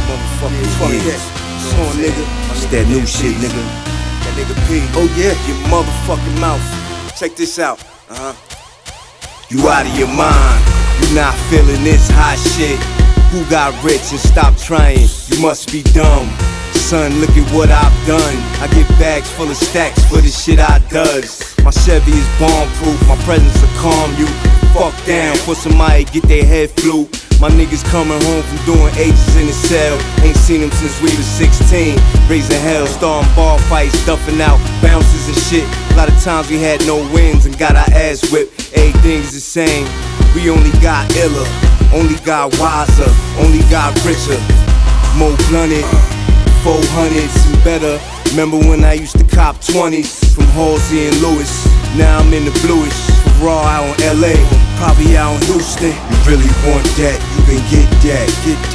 motherfucking fuck that. It's on, nigga. It's that new shit, nigga. That nigga P. Oh yeah, Your motherfucking mouth. Check this out. you out of your mind. You not feeling this hot shit. Who got rich and stopped trying? You must be dumb. Son, look at what I've done. I get bags full of stacks for the shit I does. My Chevy is bomb-proof, my presence will calm you. Fuck down for somebody get their head flew. My niggas coming home from doing ages in the cell. Ain't seen them since we was 16. Raising hell, starting bar fights, duffing out bounces and shit. A lot of times we had no wins and got our ass whipped. Everything's the same, we only got iller, only got wiser, only got richer. More blunted, 400s and better. Remember when I used to cop 20s from Halsey and Lewis? Now I'm in the bluish, raw out in LA, probably out in Houston. You really want that, you can get that,